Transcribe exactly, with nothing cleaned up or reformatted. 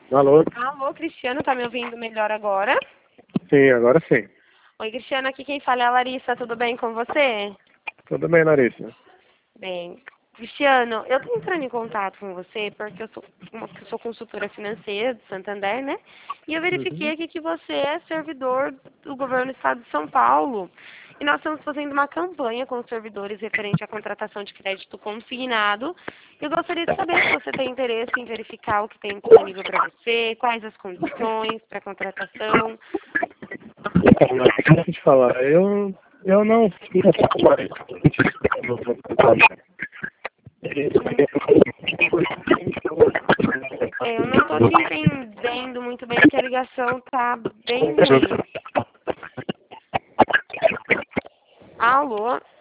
Alô? Alô, Cristiano, tá me ouvindo melhor agora? Sim, agora sim. Oi, Cristiano, aqui quem fala é a Larissa, tudo bem com você? Tudo bem, Larissa? Bem, Cristiano, eu tô entrando em contato com você porque eu sou, uma, eu sou consultora financeira do Santander, né? E eu verifiquei Uhum. aqui que você é servidor do governo do estado de São Paulo. E nós estamos fazendo uma campanha com os servidores referente à contratação de crédito consignado. Eu gostaria de saber se você tem interesse em verificar o que tem disponível para você, quais as condições para contratação. Então, Larissa, deixa eu te falar, eu, eu não fiz essa coisa. É, eu não estou te entendendo muito bem, que a ligação tá bem ruim. Alô?